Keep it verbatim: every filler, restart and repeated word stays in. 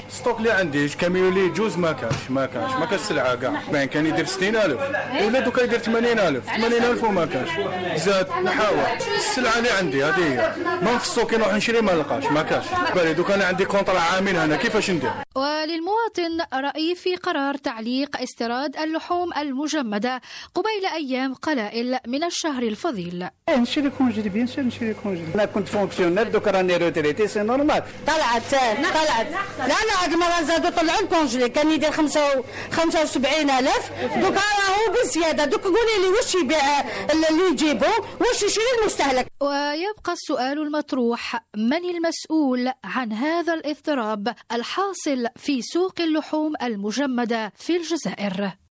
ستوك اللي عندي كاميو لي جوز ما كاش ما كاش ما كاش سلعه كاع باين كان يدير ستين ألف ولا دوكا يدير ثمانين ألف ثمانين ألف وما كاش زاد نحاول السلعه اللي عندي هذه هي ما في السوق نروح نشري ما نلقاش ما كاش بالي دوكا انا عندي كونطرا عامين هنا كيفاش ندير. وللمواطن رأي في قرار تعليق استيراد اللحوم المجمدة قبيل أيام قلائل من الشهر الفضيل. نشري كونجيلي بيان سور نشري كونجيلي. انا كنت فونكسيونير دوكا راني روتريتي سي نورمال. طلعت طلعت لا لا هاد المرة زادوا طلعوا الكونجيلي كان يدير خمسة وسبعين ألف دوكا راهو بزيادة دوكا قولي لي واش يبيع اللي يجيبو واش يشري المستهلك. ويبقى السؤال المطروح من المسؤول عن هذا الاضطراب الحاصل في سوق اللحوم المجمدة في الجزائر؟